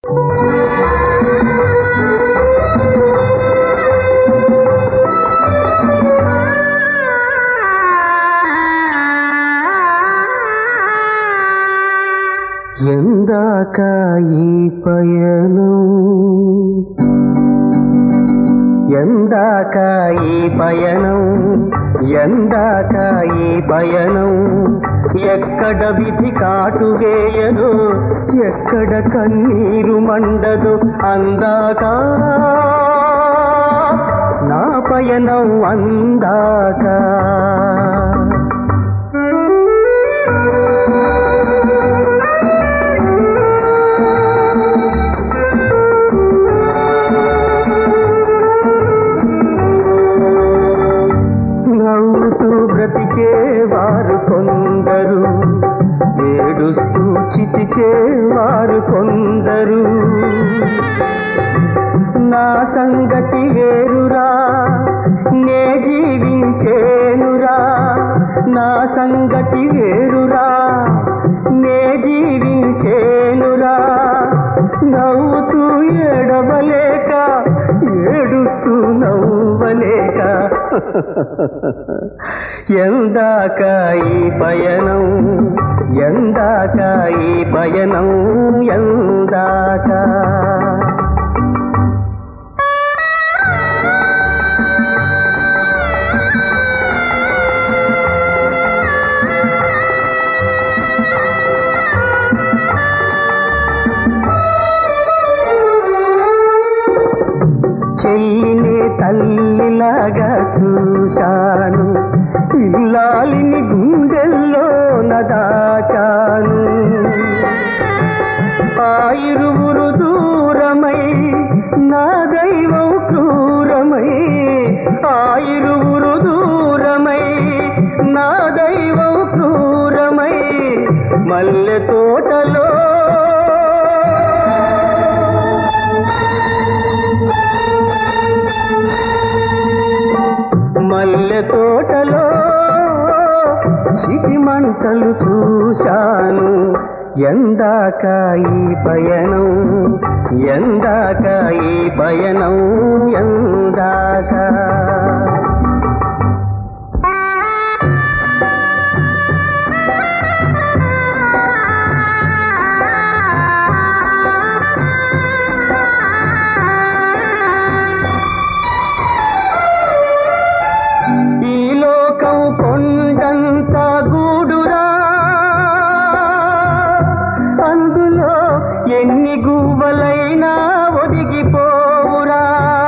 ఎందాక ఈ పయనం ఎందాక ఈ పయనం ఎందాక ఈ పయనం ఎక్కడ విధి కాటు వేయదో ఎక్కడ కన్నీరు మండదో అందాక నా పయనం అందాక బ్రతికే వారు కొందరు ఏడుస్తూ చితికే వారు కొందరు నా సంగతి వేరురా నే జీవించేనురా నా సంగతి వేరురా నే జీవించేనురా నవ్వుతూ ఏడవలేక ఏడుస్తూ నవ్వలేక ఎందాక ఈ పయనం ఎందాక ఈ పయనం ఎందాక చెల్లిని తల్లిలాగా చూశాను ఇల్లాలిని గుండెల్లో నదాచాను ఆ ఇరువురు దూరమై నా దైవం క్రూరమై ఆ ఇరువురు దూరమై నా దైవం క్రూరమై మల్లె తోటలో మల్లె తోటలో చితిమంటలు చూశాను ఎందాక ఈ పయనం ఎందాక ఈ పయనం ఎందాక కొండంత గూడురా అందులో ఎన్ని గువ్వలైనా ఒదిగిపోవురా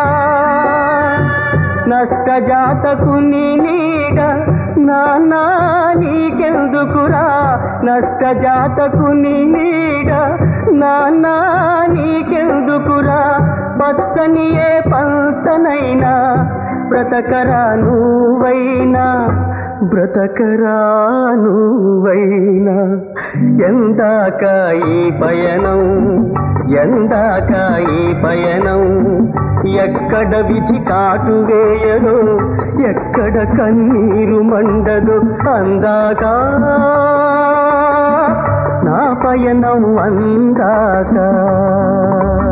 నష్టజాతకుని నీడ నాన్నా నీకెందుకురా నష్టజాతకుని నీడ నాన్నా నీకెందుకురా పచ్చని ఏ పంచనైనా బ్రతకరా నువ్వైనా బ్రతకరా నువ్వైనా ఎందాక ఈ పయనం ఎందాక ఈ పయనం ఎక్కడ విధి కాటు వేయదో ఎక్కడ కన్నీరు మండదో అందాక నా పయనం అందాక